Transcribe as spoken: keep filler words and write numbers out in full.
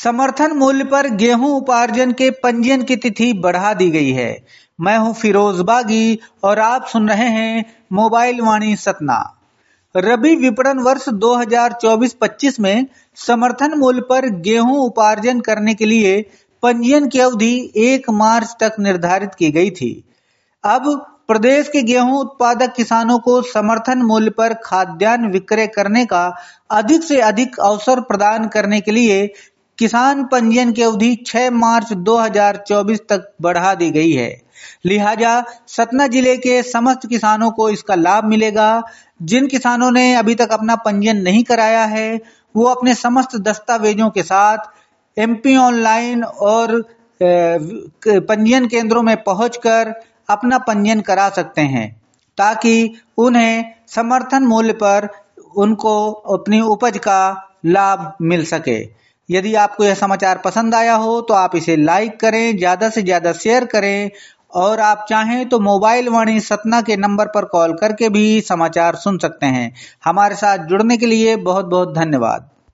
समर्थन मूल्य पर गेहूं उपार्जन के पंजीयन की तिथि बढ़ा दी गई है। मैं हूं फिरोज बागी और आप सुन रहे हैं मोबाइल वाणी सतना। रबी विपणन वर्ष दो हज़ार चौबीस पच्चीस में समर्थन मूल्य पर गेहूं उपार्जन करने के लिए पंजीयन की अवधि एक मार्च तक निर्धारित की गई थी। अब प्रदेश के गेहूं उत्पादक किसानों को समर्थन मूल्य पर खाद्यान्न विक्रय करने का अधिक से अधिक अवसर प्रदान करने के लिए किसान पंजीयन की अवधि छह मार्च दो हज़ार चौबीस तक बढ़ा दी गई है। लिहाजा सतना जिले के समस्त किसानों को इसका लाभ मिलेगा। जिन किसानों ने अभी तक अपना पंजीयन नहीं कराया है, वो अपने समस्त दस्तावेजों के साथ एमपी ऑनलाइन और पंजीयन केंद्रों में पहुंचकर अपना पंजीयन करा सकते हैं, ताकि उन्हें समर्थन मूल्य पर उनको अपनी उपज का लाभ मिल सके। यदि आपको यह समाचार पसंद आया हो तो आप इसे लाइक करें, ज्यादा से ज्यादा शेयर करें और आप चाहें तो मोबाइल वाणी सतना के नंबर पर कॉल करके भी समाचार सुन सकते हैं। हमारे साथ जुड़ने के लिए बहुत बहुत धन्यवाद।